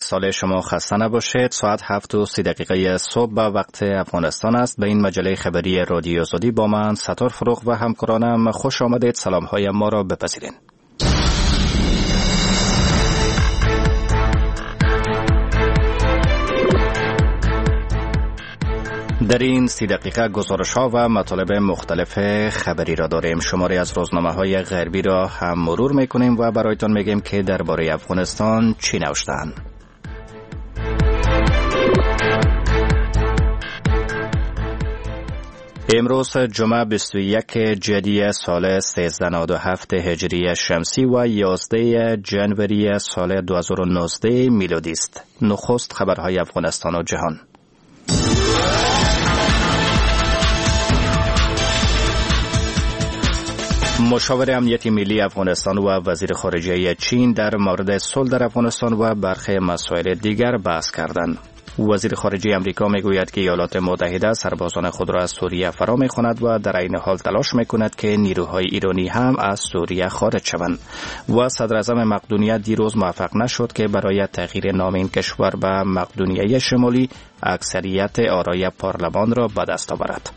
سال شما خسته نباشید. ساعت 7:30 صبح به وقت افغانستان است. به این مجله خبری رادیو آزادی با من ستار فروغ و همکارانم خوش آمدید. سلام‌های ما را بپذیرید. در این 30 دقیقه گزارش‌ها و مطالب مختلف خبری را داریم. شماری از روزنامه‌های غربی را هم مرور می‌کنیم و برایتان میگیم که درباره افغانستان چی نوشته‌اند. امروز جمعه 21 جدی سال 1397 هجری شمسی و 11 جنوری سال 2019 میلادی است. نخست خبرهای افغانستان و جهان. مشاور امنیتی ملی افغانستان و وزیر خارجه چین در مورد صلح در افغانستان و برخی مسائل دیگر بحث کردند. وزیر خارجه امریکا میگوید که ایالات متحده سربازان خود را از سوریه فرا می‌خواند و در این حال تلاش می‌کند که نیروهای ایرانی هم از سوریه خارج شوند. و صدر اعظم مقدونیه دیروز موفق نشد که برای تغییر نام این کشور به مقدونیه شمالی اکثریت آرای پارلمان را به دست آورد.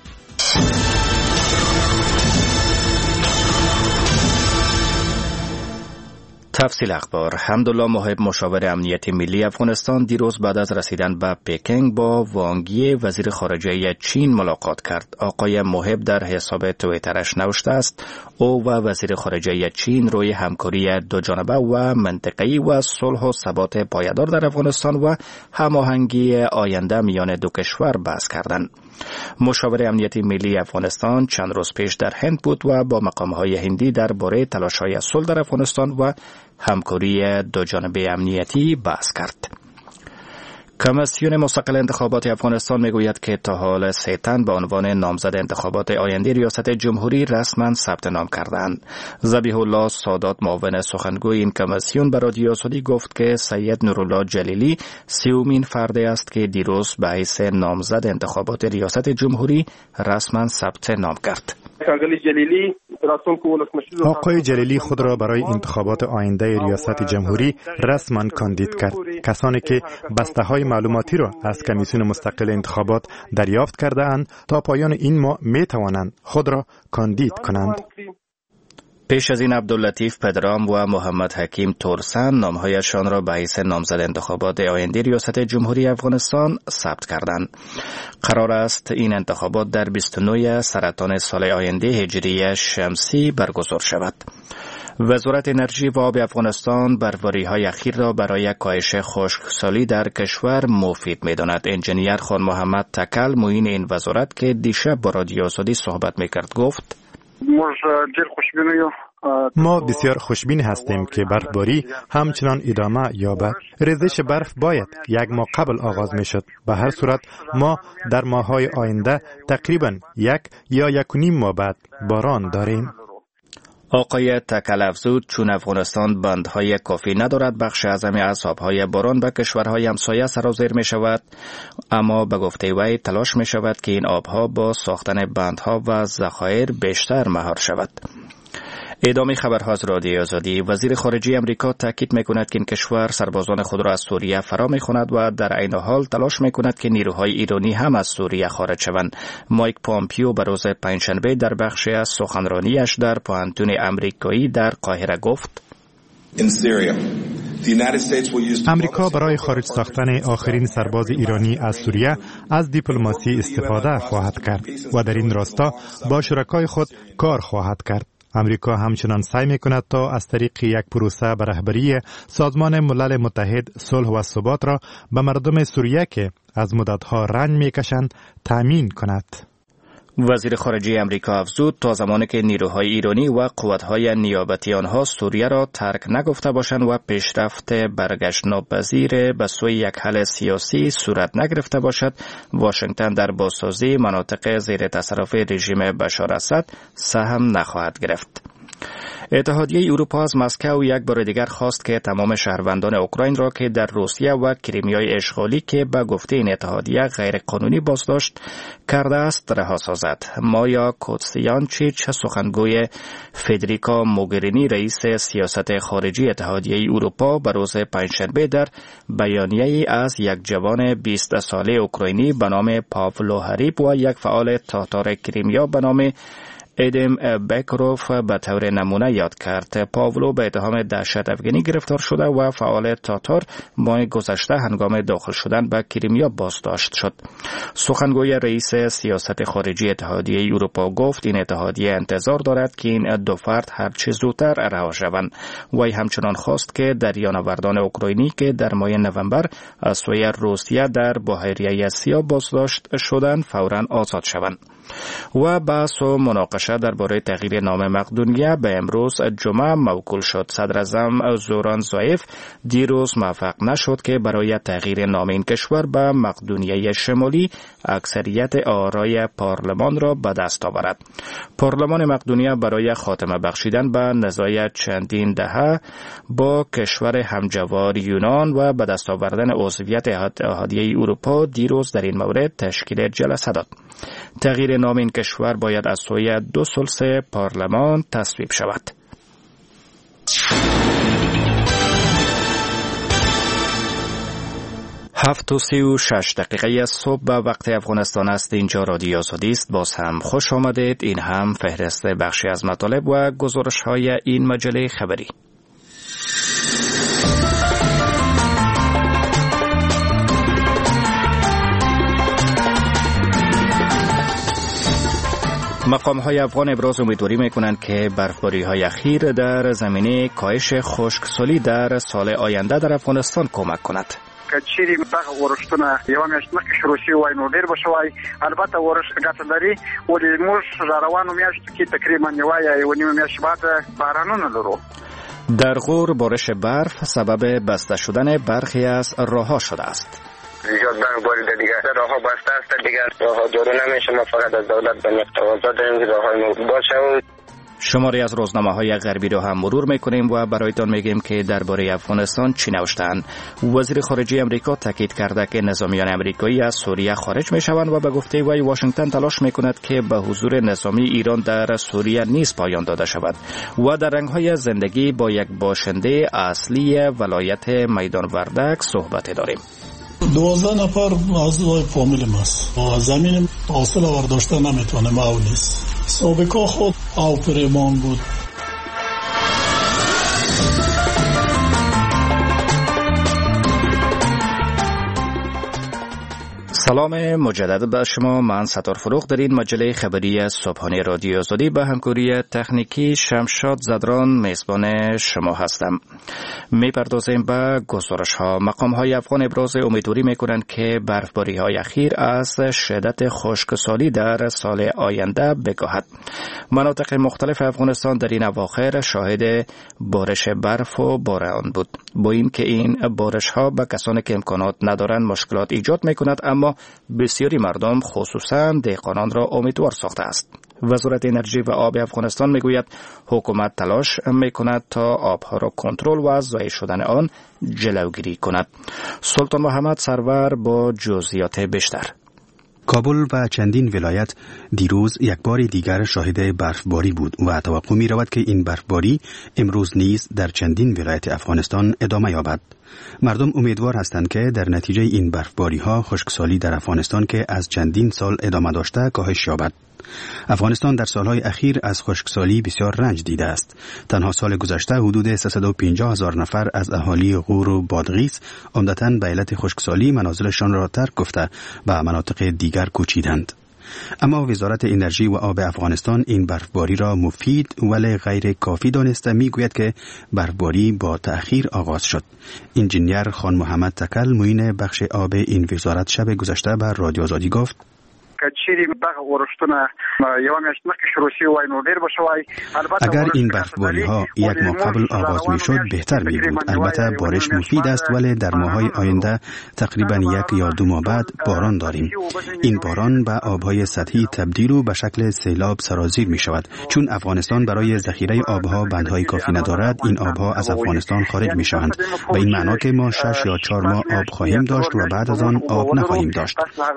تفصیل اخبار. حمدالله محب مشاور امنیتی ملی افغانستان دیروز بعد از رسیدن به پکینگ با وانگ یی وزیر خارجه چین ملاقات کرد. آقای محب در حساب توییترش نوشته است او و وزیر خارجه چین روی همکاری دوجانبه و منطقه‌ای و صلح و ثبات پایدار در افغانستان و هماهنگی آینده میان دو کشور بحث کردند. مشاور امنیتی ملی افغانستان چند روز پیش در هند بود و با مقام‌های هندی درباره تلاش‌های صلح در افغانستان و همکاری دوجانبه امنیتی بحث کرد. کمیسیون مستقل انتخابات افغانستان میگوید که تا حال 3 تن به عنوان نامزد انتخابات آینده ریاست جمهوری رسما ثبت نام کردند. ذبیح الله سادات معاون سخنگوی این کمیسیون به رادیو آزادی گفت که سید نورالله جلیلی 30مین فرد است که دیروز به حیث نامزد انتخابات ریاست جمهوری رسما ثبت نام کرد. آقای جلیلی خود را برای انتخابات آینده ریاست جمهوری رسما کاندید کرد. کسانی که بسته‌های معلوماتی را از کمیسیون مستقل انتخابات دریافت کرده اند تا پایان این ماه می توانند خود را کاندید کنند. پیش از این عبداللطیف پدرام و محمد حکیم تورسن نامهایشان را به حیث نامزد انتخابات آینده ریاست جمهوری افغانستان ثبت کردند. قرار است این انتخابات در 29 سرطان سال آینده هجری شمسی برگزار شود. وزارت انرژی و آب افغانستان برآوری‌های اخیر را برای کاهش خشکسالی در کشور مفید می‌داند. انجینیر خان محمد تکل معین این وزارت که دیشب با رادیو آزادی صحبت می‌کرد گفت: ما بسیار خوشبین هستیم که برفباری همچنان ادامه یابد. ریزش برف باید 1 ماه قبل آغاز می شد. به هر صورت ما در ماه‌های آینده تقریباً 1 یا 1.5 ماه بعد باران داریم. آقای تکل افزود چون افغانستان بندهای کافی ندارد بخش اعظمی از آبهای باران به کشورهای همسایه سرازیر می شود، اما به گفته وی تلاش می شود که این آبها با ساختن بندها و ذخایر بیشتر مهار شود. ادامه خبرها از رادیو آزادی. وزیر خارجه امریکا تاکید می‌کند که این کشور سربازان خود را از سوریه فرا می‌خواند و در عین حال تلاش می‌کند که نیروهای ایرانی هم از سوریه خارج شوند. مایک پامپیو به روز پنجشنبه در بخشی از سخنرانیش در پوهنتون امریکایی در قاهره گفت: امریکا برای خارج ساختن آخرین سرباز ایرانی از سوریه از دیپلماسی استفاده خواهد کرد و در این راستا با شرکای خود کار خواهد کرد. امریکا همچنان سعی می‌کند تا از طریق یک پروسه به رهبری سازمان ملل متحد صلح و ثبات را به مردم سوریه که از مدت‌ها رنج می‌کشند تأمین کند. وزیر خارجه امریکا افزود تا زمانی که نیروهای ایرانی و قوت‌های نیابتی آنها سوریه را ترک نگفته باشند و پیشرفت برگشت ناپذیر به سوی یک حل سیاسی صورت نگرفته باشد، واشنگتن در بازسازی مناطق زیر تصرف رژیم بشار اسد سهم نخواهد گرفت. اتحادیه اروپا از مسکو یک بار دیگر خواست که تمام شهروندان اوکراین را که در روسیه و کریمیای اشغالی که به گفته این اتحادیه غیر قانونی بازداشت کرده است رها سازد. مایا کوتسیانچیچ سخنگوی فدریکا موگرینی رئیس سیاست خارجی اتحادیه اروپا به روز پنجشنبه در بیانیه‌ای از یک جوان 20 ساله اوکراینی به نام پاولو هریب و یک فعال تاتار کریمیا به نام ادم بکروف به طور نمونه یاد کرد. پاولو به اتهام دهشت افغانی گرفتار شده و فعال تاتار ماه گذشته هنگام داخل شدن به کریمیا بازداشت شد. سخنگوی رئیس سیاست خارجی اتحادیه اروپا گفت این اتحادیه انتظار دارد که این دو فرد هر چه زودتر رها شوند. وی همچنان خواست که دریانوردان اوکراینی که در ماه نوامبر از سوی روسیه در بحیره سیاه بازداشت شدند فوراً آزاد شوند. و بحث و مناقشه درباره تغییر نام مقدونیه به امروز جمعه موکول شد. صدراعظم زوران زایف دیروز موفق نشد که برای تغییر نام این کشور به مقدونیه شمالی اکثریت آرای پارلمان را به دست آورد. پارلمان مقدونیه برای خاتمه بخشیدن به نزاع چندین دهه با کشور همجوار یونان و به دست آوردن عضویت اتحادیه اروپا دیروز در این مورد تشکیل جلسه داد. تغییر نام این کشور باید از سوی 2/3 پارلمان تصویب شود. 7:36 صبح به وقت افغانستان است. اینجا رادیو آزادی است. باز هم خوش آمدید. این هم فهرست بخشی از مطالب و گزارش های این مجله خبری. مقام‌های افغان ابراز امیدواری می‌کنند که برفباری‌های اخیر در زمینه کاهش خشکسالی در سال آینده در افغانستان کمک کند. کچيري دغه ورښتونه یو میاشت مخکې شروع شوي وای نو ډېر به شوی. البته ورښت ګټه لري ولې موږ روانو میاشتو کې تقریبا یو نیمه میاشت بعد بارانونه لرو. در غور بارش برف سبب بسته شدن برخی از راه‌ها شده است. زیاد برفباری دیگه راه‌ها بسته است، دیگه راه‌ها جارو نمیشه. ما فقط از دولت به تقاضا داریم که راه‌های باشه. شماری از روزنامه‌های غربی را هم مرور می‌کنیم و برایتان میگیم که درباره افغانستان چی نوشتند. وزیر خارجه امریکا تاکید کرده که نظامیان امریکایی از سوریه خارج می‌شوند و به گفته وی واشنگتن تلاش می‌کند که به حضور نظامی ایران در سوریه نیز پایان داده شود و در رنگ‌های زندگی با یک باشنده اصلی ولایت میدان وردک صحبت داریم. 12 نفر اعضای فامیل ماست. زمین حاصل آورداشته نمیتونه معاون نیست. سابقا خود آفریمان بود. سلام مجدد به شما. من ستار فروغ در این مجله خبری صبحانه رادیو آزادی به همکاری تکنیکی شمشاد زدران میزبان شما هستم. میپردازیم به گزارش ها. مقام های افغان ابراز امیدواری میکنند که برفباری های اخیر از شدت خشکسالی در سال آینده بکاهد. مناطق مختلف افغانستان در این اواخر شاهد بارش برف و باران بود. با اینکه این بارش ها به کسانی که امکانات ندارند مشکلات ایجاد میکند، اما بسیاری مردم خصوصا دهقانان را امیدوار ساخته است. وزارت انرژی و آب افغانستان میگوید حکومت تلاش میکند تا آبها را کنترل و از ضایع شدن آن جلوگیری کند. سلطان محمد سرور با جزئیات بیشتر. کابل و چندین ولایت دیروز یک بار دیگر شاهد برفباری بود و توقع می رود که این برفباری امروز نیز در چندین ولایت افغانستان ادامه یابد. مردم امیدوار هستند که در نتیجه این برفباری ها خشکسالی در افغانستان که از چندین سال ادامه داشته کاهش یابد. افغانستان در سالهای اخیر از خشکسالی بسیار رنج دیده است. تنها سال گذشته حدود 350,000 نفر از اهالی غور و بادغیس عمدتاً به علت خشکسالی منازلشان را ترک گفته به مناطق دیگر کوچیدند. اما وزارت انرژی و آب افغانستان این برفباری را مفید ولی غیر کافی دانسته. میگوید که برفباری با تأخیر آغاز شد. انجینیر خان محمد تکل معین بخش آب این وزارت شب گذشته بر رادیو آزادی گفت کچيري دغه ورشتونه یو میاشت مخکې شروع شوی وای نو ډیر بشوي. البته اگر این برفباری ها یک ماه قبل آغاز می شد بهتر می بود. البته بارش مفید است ولی در ماه‌های آینده تقریبا 1 یا 2 ماه بعد باران داریم. این باران به آبهای سطحی تبدیل و به شکل سیلاب سرازیر می شود. چون افغانستان برای ذخیره آبها بندهای کافی ندارد، این آبها از افغانستان خارج می شوند. به این معنا که ما 6 یا 4 ماه آب خواهیم داشت و بعد از آن آب نخواهیم داشت.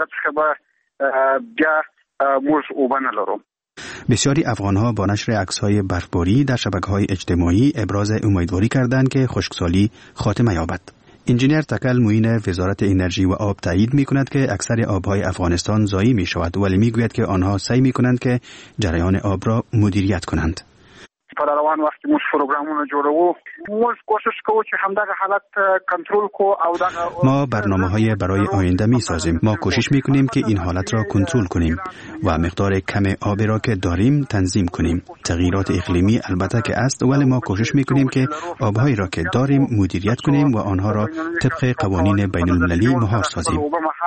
بسیاری افغان‌ها با نشر عکس‌های برفباری در شبکه‌های اجتماعی ابراز امیدواری کردند که خشکسالی خاتمه یابد. انجینیر تکل معین وزارت انرژی و آب تایید می‌کند که اکثر آب‌های افغانستان ضایع می‌شود، ولی می‌گوید که آنها سعی می‌کنند که جریان آب را مدیریت کنند. پر روان وخت موږ پروګرامونه جوړو، موږ کوشش کوو چې همدغه حالت کنټرول کو او دغه ما برنامه‌های برای آینده می‌سازیم. ما کوشش می‌کنیم که این حالت را کنترل کنیم و مقدار کم آبی را که داریم تنظیم کنیم. تغییرات اقلیمی البته که است، ولی ما کوشش می‌کنیم که آب‌هایی را که داریم مدیریت کنیم و آنها را طبق قوانین بین‌المللی مهار سازیم.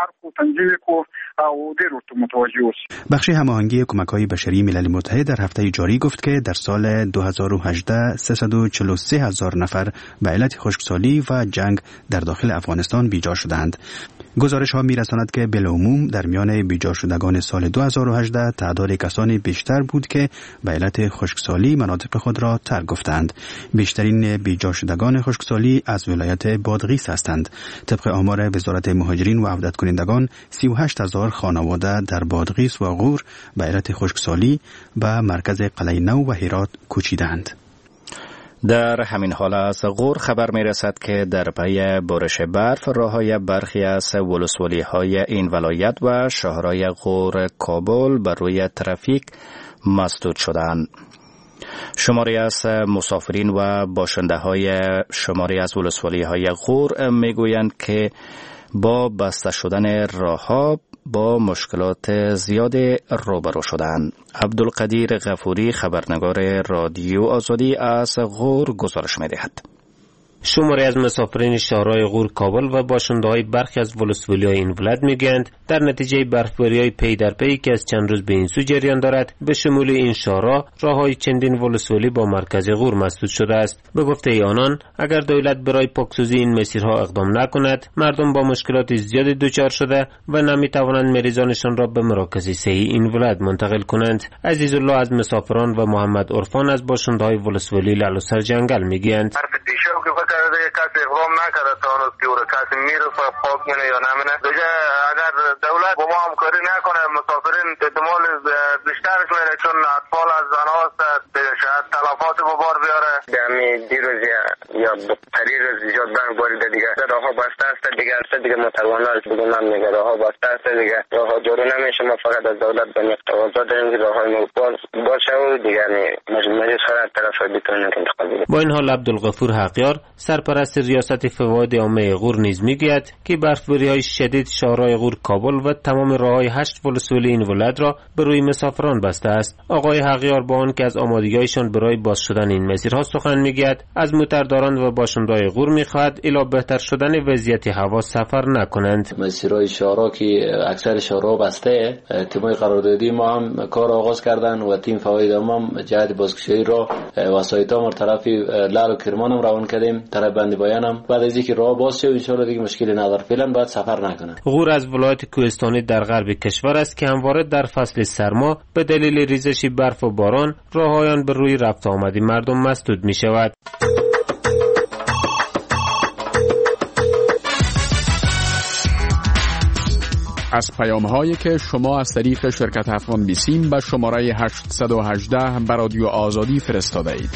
بخش هماهنگی کمک‌های بشری ملل متحد در هفته جاری گفت که در سال 2018 343,000 نفر به علت خشکسالی و جنگ در داخل افغانستان بیجا شدند. گزارش ها می‌رساند که بالعموم در میان بیجا شدگان سال 2018 تعداد کسانی بیشتر بود که به علت خشکسالی مناطق خود را ترک گفتند. بیشترین بیجا شدگان خشکسالی از ولایت بادغیس هستند. طبق آمار وزارت مهاجرین و عودت کنندگان 38,000 خانواده در بادغیس و غور به علت خشکسالی به مرکز قلعه نو و هرات کوچیدند. در همین حال از غور خبر می رسد که در پی بارش برف راههای برخی از ولسوالی‌های این ولایت و شهرهای غور کابل بر روی ترافیک مسدود شدند. شماری از مسافرین و باشنده‌های شماری از ولسوالی‌های غور میگویند که با بسته شدن راه‌ها با مشکلات زیاد روبرو شدند. عبدالقدیر غفوری خبرنگار رادیو آزادی از غور گزارش می‌دهد. شماری از مسافرین شهرهای غور کابل و باشنده‌های برخی از ولسوالی‌های این ولایت میگویند در نتیجه برفباری‌های پی در پی که از چند روز به این سو جریان دارد به شمول این شهرها راه‌های چندین ولسوالی با مرکز غور مسدود شده است. به گفته آنان اگر دولت برای پاکسازی این مسیرها اقدام نکند مردم با مشکلات زیادی دچار شده و نمی‌توانند مریضانشان را به مراکز صحی این ولایت منتقل کنند. عزیزالله از مسافران و محمد عرفان از باشنده‌های ولسوالی لالوسر جنگل میگویند کرده کسی اقدام نکرده تا هنوز که او را کسی میرسه پاک منه یا نمینه دیگه اگر دولت با ما همکاری نکنه مسافرین احتمال بیشترش میره چون اطفال از زنهاست شاید تلفات به بار بیاره. دمی دیروز یا پریر روز ایجاد برگ باریده دیگه راهها بسته است دیگه متوانه است دیگه من میگه راهها بسته است دیگه راهها جارو نمیشه. ما فقط از دولت به تقاضا داریم که راههای باشه و دیگه مجلس خرد طرف بتونیم انتقال بده. با این حال عبدالغفور حقیار سرپرست ریاست فواید عامه غور نیز میگوید که برفباری‌های شدید شهرهای غور کابل و تمام راههای 8 ولسوالی این ولایت را به روی مسافران بسته است. آقای حقیار با آن که از آمادگی‌هایشان برای باز شدن این مسیرها سخن میگوید از موترداران و باشنده‌های غور میخواهد الی بهتر شدن وضعیت هوا سفر نکنند. مسیرهای شهرها که اکثر شهرها بسته تیم‌های قراردادی ما هم کار آغاز کردن و تیم فواید هم جهت بازگشایی را وسایط‌ها ما طرف لال و کرمان هم روان کردیم طرف بند بیانم بعد از اینکه راه باز شه ان شاء الله دیگه مشکلی نداره فعلا باید سفر نکنه. غور از ولایت کوهستانی در غرب کشور است که همواره در فصل سرما به دلیل ریزش برف و باران راههایان به روی رفت آمدی مردم مسدود می شود. از پیام‌هایی که شما از طریق شرکت افغان بیسیم به شماره 818 به رادیو آزادی فرستاده اید.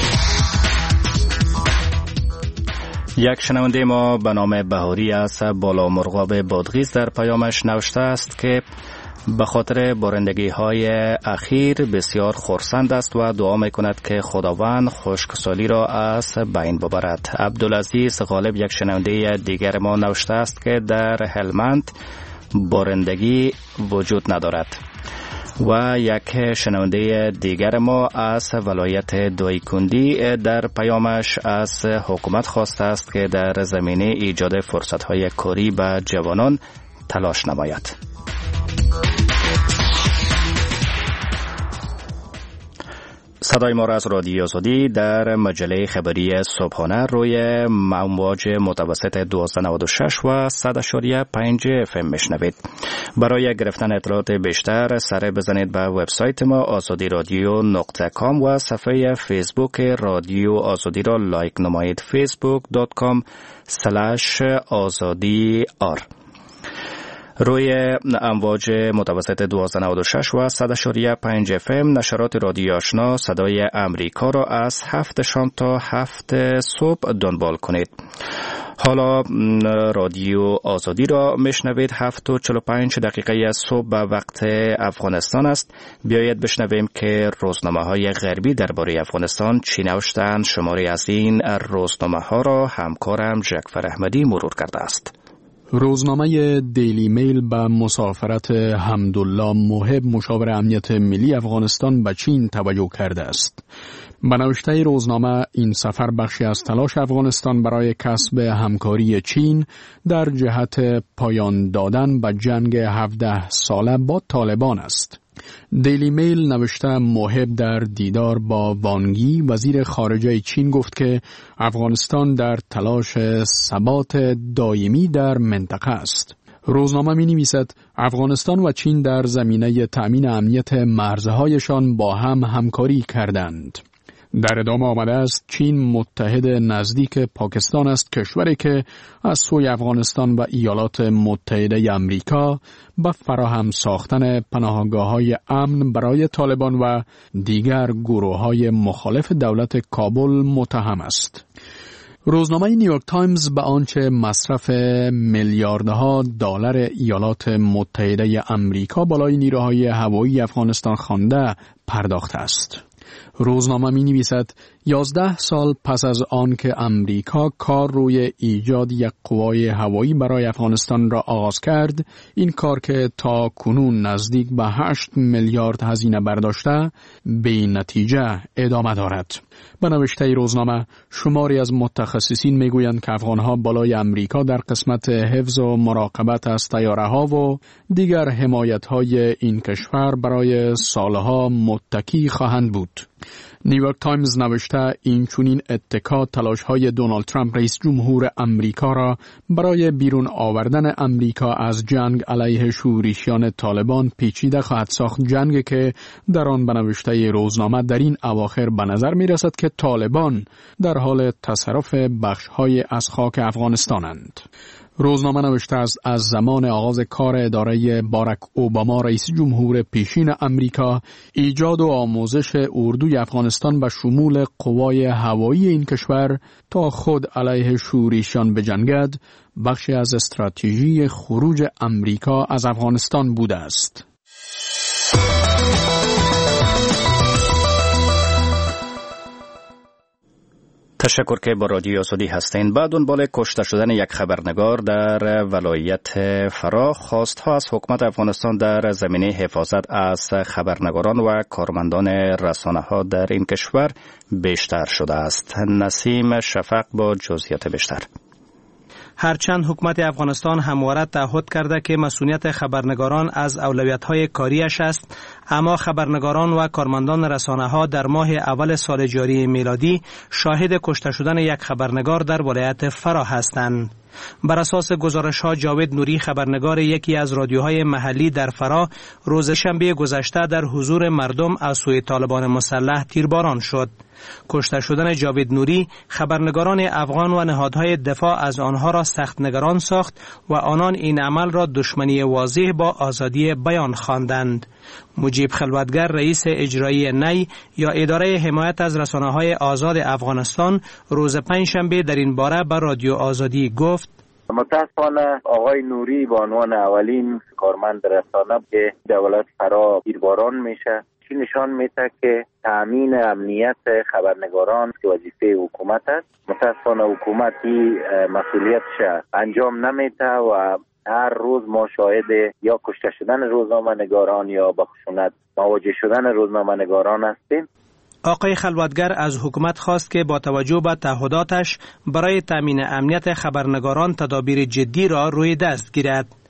یک شنونده ما به نام بهاری از بالا مرغاب بادغیس در پیامش نوشته است که به خاطر بارندگی های اخیر بسیار خرسند است و دعا می کند که خداوند خشکسالی را از بین ببرد. عبدالعزیز غالب یک شنونده دیگر ما نوشته است که در هلمند بارندگی وجود ندارد. و یک شنونده دیگر ما از ولایت دایکندی در پیامش از حکومت خواسته است که در زمینه ایجاد فرصت‌های کاری به جوانان تلاش نماید. صدای ما را از رادیو آزادی در مجله خبری صبحانه روی امواج متوسط 1296 و 100.5 FM میشنوید. برای گرفتن اطلاعات بیشتر سر بزنید به وبسایت ما azadiradio.com و صفحه فیسبوک رادیو آزادی را لایک نمایید. facebook.com/azadiyar. روی امواج متوسط 1296 و 100.5 FM نشرات رادیو آشنا صدای امریکا را از 7 شام تا 7 صبح دنبال کنید. حالا رادیو آزادی را میشنوید. 7:45 دقیقه صبح به وقت افغانستان است. بیایید بشنویم که روزنامه‌های غربی درباره افغانستان چی نوشتند. شماری از این روزنامه‌ها را همکارم جعفر احمدی مرور کرده است. روزنامه دیلی میل به مسافرت حمدالله محب مشاور امنیت ملی افغانستان به چین توجه کرده است. به نوشته روزنامه این سفر بخشی از تلاش افغانستان برای کسب همکاری چین در جهت پایان دادن به جنگ 17 ساله با طالبان است. دیلی میل نوشته محب در دیدار با وانگی وزیر خارجه چین گفت که افغانستان در تلاش ثبات دائمی در منطقه است. روزنامه می نویسد افغانستان و چین در زمینه تأمین امنیت مرزهایشان با هم همکاری کردند. در ادامه آمده است چین متحد نزدیک پاکستان است، کشوری که از سوی افغانستان و ایالات متحده آمریکا به فراهم ساختن پناهگاه‌های امن برای طالبان و دیگر گروه‌های مخالف دولت کابل متهم است. روزنامه نیویورک تایمز به آنچه مصرف میلیاردها دلار ایالات متحده آمریکا بالای نیروهای هوایی افغانستان خوانده پرداخته است. روزنامه می نویسد 11 سال پس از آن که امریکا کار روی ایجاد یک قوای هوایی برای افغانستان را آغاز کرد، این کار که تا کنون نزدیک به 8 میلیارد هزینه برداشته به نتیجه ادامه دارد. به نوشته روزنامه شماری از متخصصین می گویند که افغانها بالای امریکا در قسمت حفظ و مراقبت از طیاره ها و دیگر حمایت های این کشور برای سالها متکی خواهند بود. نیویورک تایمز نوشته این چونین اتکا تلاش‌های دونالد ترامپ رئیس جمهور امریکا را برای بیرون آوردن امریکا از جنگ علیه شورشیان طالبان پیچیده خواهد ساخت، جنگی که در آن به نوشته روزنامه در این اواخر به نظر می‌رسد که طالبان در حال تصرف بخش‌های از خاک افغانستانند. روزنامه نوشته است از زمان آغاز کار اداره باراک اوباما رئیس جمهور پیشین امریکا، ایجاد و آموزش اردوی افغانستان به شمول قوای هوایی این کشور تا خود علیه شورشیان بجنگد بخشی از استراتژی خروج امریکا از افغانستان بوده است. تشکر که با رادیو آزادی هستین. بعد دنبال کشته شدن یک خبرنگار در ولایت فرا، خواست‌ها از حکومت افغانستان در زمینه حفاظت از خبرنگاران و کارمندان رسانه‌ها در این کشور بیشتر شده است. نسیم شفق با جزئیات بیشتر. هرچند حکومت افغانستان همواره تعهد کرده که مسئولیت خبرنگاران از اولویت‌های کاریش است، اما خبرنگاران و کارمندان رسانه‌ها در ماه اول سال جاری میلادی شاهد کشته شدن یک خبرنگار در ولایت فرا هستند. بر اساس گزارش‌ها جاوید نوری خبرنگار یکی از رادیوهای محلی در فرا روز شنبه گذشته در حضور مردم از سوی طالبان مسلح تیرباران شد. کشته شدن جاوید نوری خبرنگاران افغان و نهادهای دفاع از آنها را سخت نگران ساخت و آنان این عمل را دشمنی واضح با آزادی بیان خواندند. مجیب خلوتگر رئیس اجرایی نی یا اداره حمایت از رسانه‌های آزاد افغانستان روز پنجشنبه در این باره به رادیو آزادی گفت: متاسفانه آقای نوری به عنوان اولین کارمند رسانه که دولت فرا تیرباران میشه، چی نشان میده که تامین امنیت خبرنگاران که وظیفه حکومت است. متاسفانه حکومتی مسئولیتش انجام نمیده و هر روز ما شاهد یا کشته شدن روزنامه‌نگاران یا با خشونت مواجه شدن روزنامه‌نگاران هستیم. آقای خلوتگر از حکومت خواست که با توجه به تعهداتش برای تامین امنیت خبرنگاران تدابیر جدی را روی دست گیرد.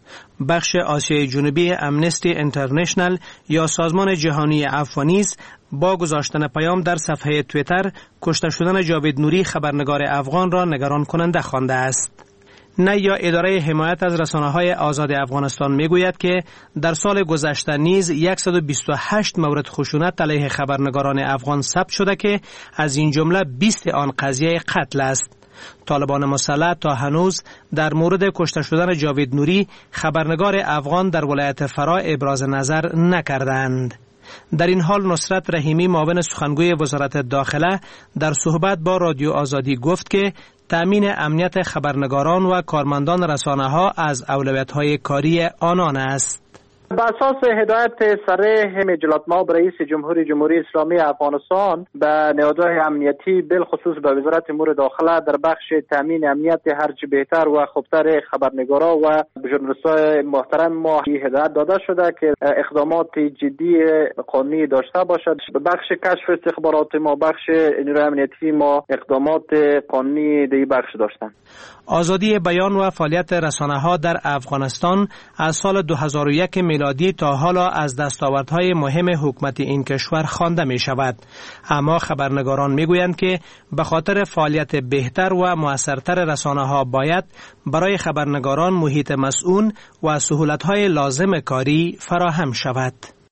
بخش آسیای جنوبی امنستی اینترنشنل یا سازمان جهانی عفو نیز با گذاشتن پیام در صفحه توییتر کشته شدن جاوید نوری خبرنگار افغان را نگران کننده خوانده است. یا اداره حمایت از رسانه‌های آزاد افغانستان میگوید که در سال گذشته نیز 128 مورد خشونت علیه خبرنگاران افغان ثبت شده که از این جمله 20 آن قضیه قتل است. طالبان مسلح تا هنوز در مورد کشته شدن جاوید نوری خبرنگار افغان در ولایت فرا ابراز نظر نکردند. در این حال نصرت رحیمی معاون سخنگوی وزارت داخله در صحبت با رادیو آزادی گفت که تأمین امنیت خبرنگاران و کارمندان رسانه‌ها از اولویت‌های کاری آنان است. بر اساس هدایت صریح مجلت مآب رئیس جمهوری اسلامی افغانستان به نهادهای امنیتی بالخصوص به وزارت امور داخله در بخش تامین امنیت هرچه بهتر و خوبتر خبرنگارا و ژورنالیست‌های محترم ما هدایت داده شده که اقدامات جدی قانونی داشته باشد. به بخش کشف استخبارات ما، بخش نیروی امنیتی ما اقدامات قانونی در بخش داشتند. آزادی بیان و فعالیت رسانه‌ها در افغانستان از سال 2001 میلادی تا حالا از دستاوردهای مهم حکومت این کشور خوانده می شود. اما خبرنگاران می گویند که به خاطر فعالیت بهتر و مؤثرتر رسانه‌ها باید برای خبرنگاران محیط مسئول و سهولت‌های لازم کاری فراهم شود.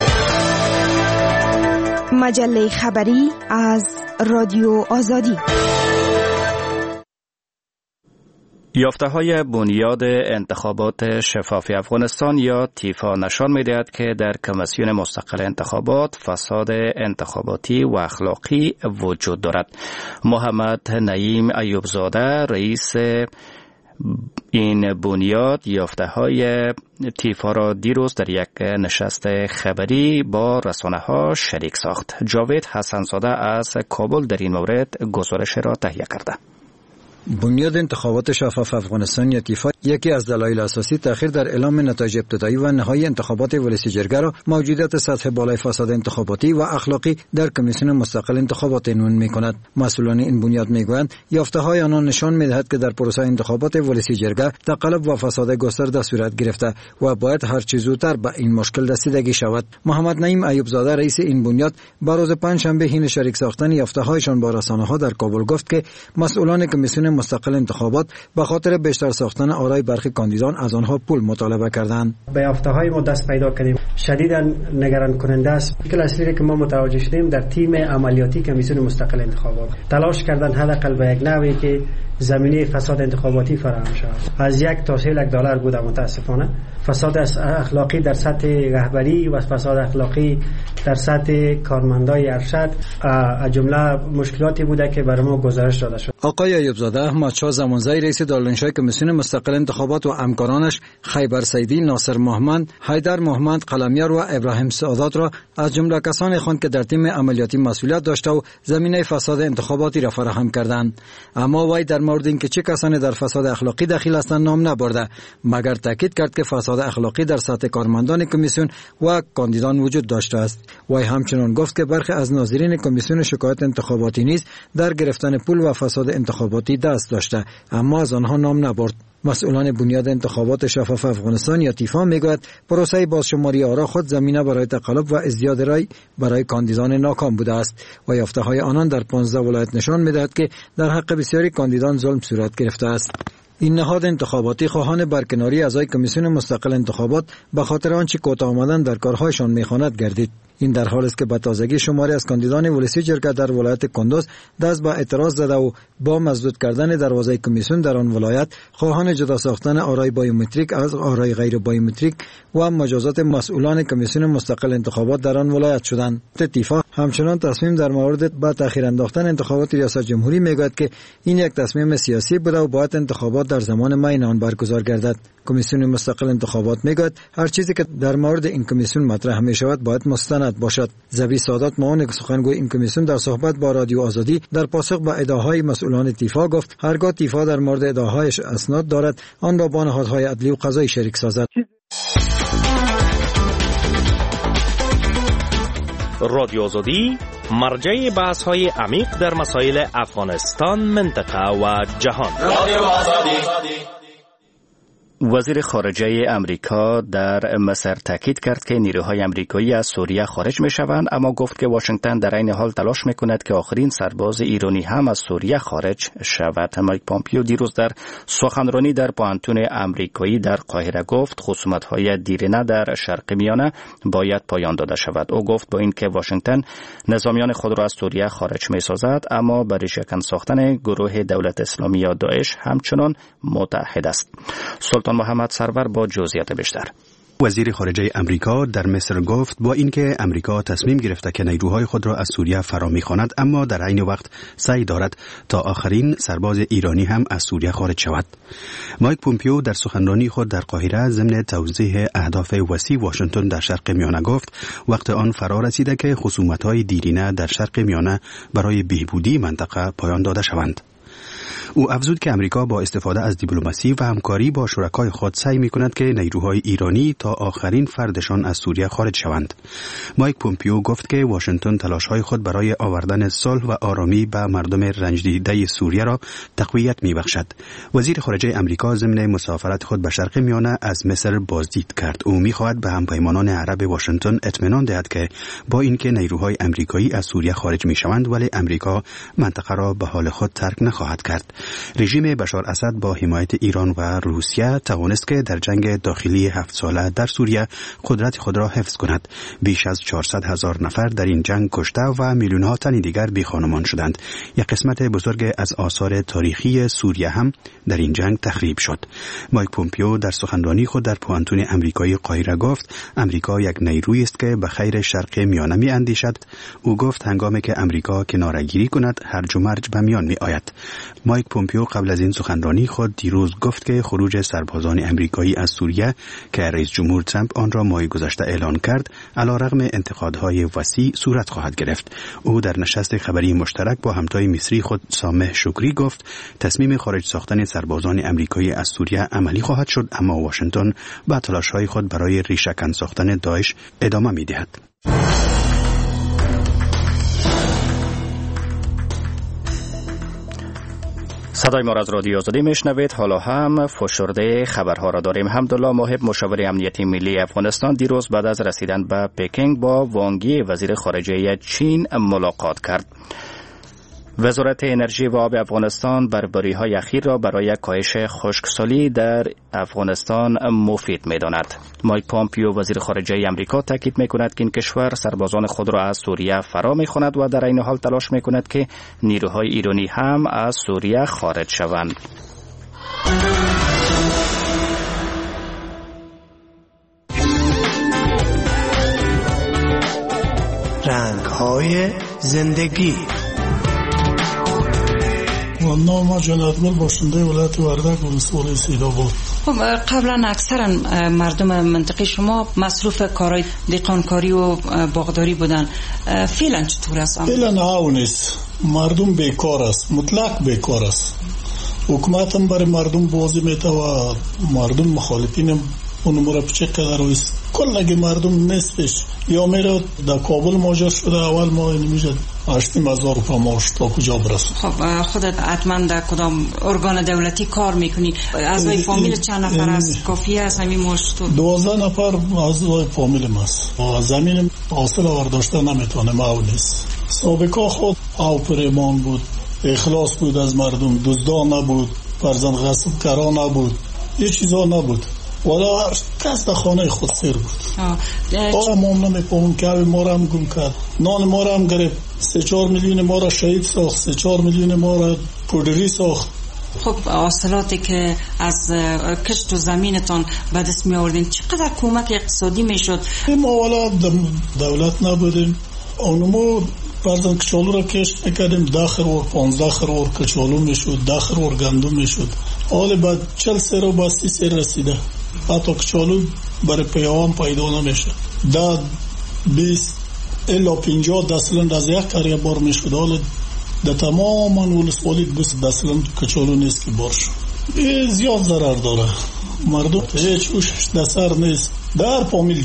مجله خبری از رادیو آزادی. یافته‌های بنیاد انتخابات شفاف افغانستان یا تیفا نشان می‌دهد که در کمیسیون مستقل انتخابات فساد انتخاباتی و اخلاقی وجود دارد. محمد نعیم ایوبزاده رئیس این بنیاد یافته‌های تیفا را دیروز در یک نشست خبری با رسانه‌ها شریک ساخت. جاوید حسن‌زاده از کابل در این مورد گزارش را تهیه کرده. بنیاد انتخابات شفاف افغانستان یا تیفا یکی از دلایل اساسی تأخیر در اعلام نتایج ابتدایی و نهایی انتخابات ولسی جرگه را موجودیت سطح بالای فساد انتخاباتی و اخلاقی در کمیسیون مستقل انتخابات عنوان می‌کند. مسئولان این بنیاد می‌گویند یافته‌های آنان نشان می‌دهد که در پروسه انتخابات ولسی جرگه تقلب و فساد گسترده صورت گرفته و باید هر چه زودتر به این مشکل رسیدگی شود. محمد نعیم ایوبزاده رئیس این بنیاد با روز پنجشنبه حین شریک ساختن یافته‌هایشان با رسانه‌ها در کابل گفت که مسئولان کمیسیون مستقل انتخابات به خاطر بیشتر ساختن آرای برخی کاندیدان از آنها پول مطالبه کردند. به یافته‌های ما دست پیدا کردیم. شدیداً نگران کننده است. مشکل اصلی که ما متوجه شدیم در تیم عملیاتی کمیسیون مستقل انتخابات تلاش کردن حداقل به یک نحوی که زمینه فساد انتخاباتی فراهم شود. از $1 تا $3 بوده متاسفانه. فساد اخلاقی در سطح رهبری و فساد اخلاقی در سطح کارمندای ارشد از جمله مشکلاتی بوده که برای ما گزارش داده شد. آقای ایوبزاده احمدشاه زمانزی رئیس دارالانشای کمیسیون مستقل انتخابات و همکارانش خیبر سیدی، ناصر محمد، حیدر محمد قلمیار و ابراهیم سعادت را از جمله کسانی خواند که در تیم عملیاتی مسئولیت داشته و زمینه فساد انتخاباتی را فراهم کردند. اما وی در مورد اینکه چه کسانی در فساد اخلاقی دخیل هستند نام نبرده، مگر تاکید کرد که فساد اخلاقی در سطح کارمندان کمیسیون و کاندیدان وجود داشته است. وی همچنین گفت که برخی از ناظرین کمیسیون شکایت انتخاباتی نیز در گرفتن پول و فساد انتخاباتی دست داشته، اما از آنها نام نبرد. مسئولان بنیاد انتخابات شفاف افغانستان یا تیفا میگوید پروسه بازشماری آرا خود زمینه برای تقلب و ازدیاد رای برای کاندیدان ناکام بوده است و یافته‌های آنان در 15 ولایت نشان میدهد که در حق بسیاری کاندیدان ظلم صورت گرفته است. این نهاد انتخاباتی خواهان برکناری اعضای کمیسیون مستقل انتخابات به خاطر آنچه کوتاه آمدن در کارهایشان میخواند گردید. این در حالی است که به تازگی شماری از کاندیدان ولسی جرگه در ولایت کندوز دست به اعتراض زده و با مسدود کردن دروازه کمیسیون در آن ولایت خواهان جدا ساختن آرای بایومتریک از آرای غیر بایومتریک و مجازات مسئولان کمیسیون مستقل انتخابات در آن ولایت شدند. تیفا همچنان تصمیم در مورد با تأخیر انداختن انتخابات ریاست جمهوری میگوید که این یک تصمیم سیاسی بوده و باید انتخابات در زمان معین آن برگزار گردد. کمیسیون مستقل انتخابات میگوید هر چیزی که در مورد این کمیسیون مطرح می شود باید مستند باشد. زبی سادات معاون سخنگوی این کمیسیون در صحبت با رادیو آزادی در پاسخ به ادعاهای مسئولان تیفا گفت هرگاه تیفا در مورد ادعاهایش اسناد دارد آن را با نهادهای عدلی و قضایی شریک سازد. رادیو آزادی مرجع بحث‌های عمیق در مسائل افغانستان، منطقه و جهان. رادیو آزادی. وزیر خارجه امریکا در مصر تاکید کرد که نیروهای امریکایی از سوریه خارج می شوند، اما گفت که واشنگتن در این حال تلاش می کند که آخرین سرباز ایرانی هم از سوریه خارج شود. مایک پامپیو دیروز در سخنرانی در پانتون امریکایی در قاهره گفت خصومت‌های دیرینه در شرق میانه باید پایان داده شود. او گفت با اینکه واشنگتن نظامیان خود را از سوریه خارج می سازد، اما برای شکن ساختن گروه دولت اسلامی یا داعش همچنان متحد است. سلطان محمد سرور با جزئیات بیشتر. وزیر خارجه امریکا در مصر گفت با اینکه امریکا تصمیم گرفته که نیروهای خود را از سوریه فرا می‌خواند، اما در عین وقت سعی دارد تا آخرین سرباز ایرانی هم از سوریه خارج شود. مایک پومپیو در سخنرانی خود در قاهره ضمن توضیح اهداف وسیع واشنگتن در شرق میانه گفت وقت آن فرا رسیده که خصومت‌های دیرینه در شرق میانه برای بهبودی منطقه پایان داده شوند. او افزود که امریکا با استفاده از دیپلماسی و همکاری با شرکای خود سعی می‌کند که نیروهای ایرانی تا آخرین فردشان از سوریه خارج شوند. مایک پومپیو گفت که واشنگتن تلاش‌های خود برای آوردن صلح و آرامی به مردم رنج دیده سوریه را تقویت می‌بخشد. وزیر خارجه امریکا ضمن مسافرت خود به شرق میانه از مصر بازدید کرد. او می‌خواهد به همپیمانان عرب واشنگتن اطمینان دهد که با اینکه نیروهای امریکایی از سوریه خارج می‌شوند، ولی امریکا منطقه را به حال خود ترک نخواهد کرد. رژیم بشار اسد با حمایت ایران و روسیه توانست که در جنگ داخلی 7 ساله در سوریه قدرت خود را حفظ کند. بیش از 400,000 نفر در این جنگ کشته و میلیون‌ها تن دیگر بی‌خانمان شدند. یک قسمت بزرگ از آثار تاریخی سوریه هم در این جنگ تخریب شد. مایک پومپیو در سخنرانی خود در پوانتون امریکایی قاهره گفت امریکا یک نیرویی است که به خیر شرق میانه می‌اندیشد. او گفت هنگامی که امریکا کناره‌گیری کند هرج و مرج به میان می‌آید. مایک پومپیو قبل از این سخنرانی خود دیروز گفت که خروج سربازان امریکایی از سوریه که رئیس جمهور ترامپ آن را ماه گذشته اعلان کرد، علیرغم انتقادهای وسیع صورت خواهد گرفت. او در نشست خبری مشترک با همتای مصری خود سامح شکری گفت تصمیم خارج ساختن سربازان امریکایی از سوریه عملی خواهد شد، اما واشنگتن با تلاش‌های خود برای ریشه‌کن ساختن داعش ادامه می‌دهد. صدای ما را از رادیو آزادی میشنوید. حالا هم فشرده خبرها را داریم. حمدالله محب مشاور امنیتی ملی افغانستان دیروز بعد از رسیدن به پکینگ با وانگ یی وزیر خارجه چین ملاقات کرد. وزارت انرژی و آب افغانستان بربری‌های اخیر را برای کاهش خشکسالی در افغانستان مفید می‌داند. مایک پامپیو وزیر خارجه امریکا تاکید می‌کند که این کشور سربازان خود را از سوریه فرا می‌خواند و در این حال تلاش می‌کند که نیروهای ایرانی هم از سوریه خارج شوند. رنگ‌های زندگی. نام جنابگل باشنده ولایت وردک ولسوالی سیدآباد. قبلا اکثرا مردم منطقه شما مصروف کارهای دهقانکاری و باغداری بودن، فعلا چطور است؟ فعلا هاو نیست، مردم بیکار است، مطلق بیکار است. حکومت هم برای مردم بازی میته و مردم مخالفین اون مرا چه قدر است. کل مردم نصفش یا میره در کابل ماجر شده، اول ما نمیشه 8,000 روپیه معاش تا کجا برسه. خب خودت حتما در کدام ارگان دولتی کار میکنی؟ اعضای فامیل چند نفر است؟ کافیه است همین معاش تو؟ 12 نفر اعضای فامیلم است. زمین حاصل آورداشته نمیتونه، او نیست. سابقا خود او پریمان بود، اخلاص بود از مردم، دزدان نبود، فرزند غصب کرا نبود، یه چیزا نبود. والا کس در خانه خود سیر بود. آرام نمیپاون که ما را هم گم کرد، نان ما را هم گرفت، 3-4 میلیون ما را شهید ساخت، 3-4 میلیون ما را پودری ساخت. خب حاصلاتی که از کشت و زمینتان به دست می آوردین چقدر کمک اقتصادی میشد؟ ما والا دولت نبودیم، اونمو فرزند کچالو را کشت میکردیم، 10 خروار 15 خروار کچالو میشد، 10 خروار گندم میشد. حال بعد 40 سر و با 30 سر رسیده، حتی کچالو برای پیوان پیدا نمیشه. 10 20 الا 50 دستلند از یک کاری بار میشد. حال در تمام ولسوالی 20 دستلند کچالو نیست که بار شد. زیاد ضرر داره، مردم هیچ اوش دستر نیست. در فامیل جنگ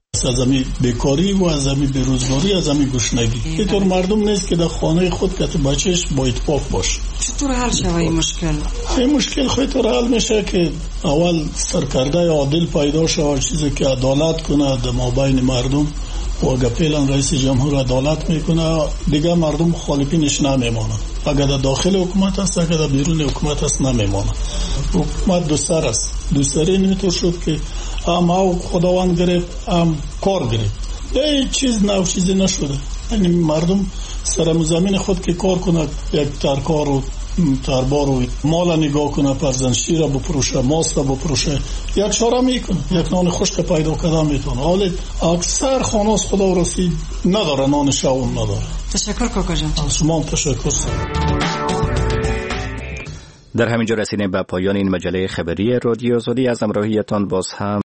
از زمین بیکاری و از زمین بیروزگاری، از زمین گشنگی. اینطور مردم نیست که در خانه خود که بچهش با اتفاق باشه. چطور حل شوه این مشکل؟ این مشکل خیلی حل میشه که اول سرکرده عادل پیدا شود، چیزی که عدالت کنه در مابین مردم و اگر پیلان رئیس جمهور عدالت میکنه دیگه مردم مخالفینش نمیمانه. اگر در داخل حکومت است، اگر در بیرون حکومت است نمیمانه. حکومت دو سر است. دو سری نمیتور شد که او خداوند گرفت هم کار گرفت. این چیز نو چیزی نشده. یعنی مردم سر زمین خود که کار کنه، یک ترکار و تربار و مال نگاه کنه، پرزن شیر بپروشه، ماست بپروشه، یک چاره میکنه، یک نان خشک پیدا کردن میتونه. حالا اکثر خانه از خدا رسید نداره، نان شاون نداره. تشکر کاکا جان. شما تشکر. در همینجا رسیدیم به پایان این مجله خبری رادیو آزادی. از همراهیتان باز هم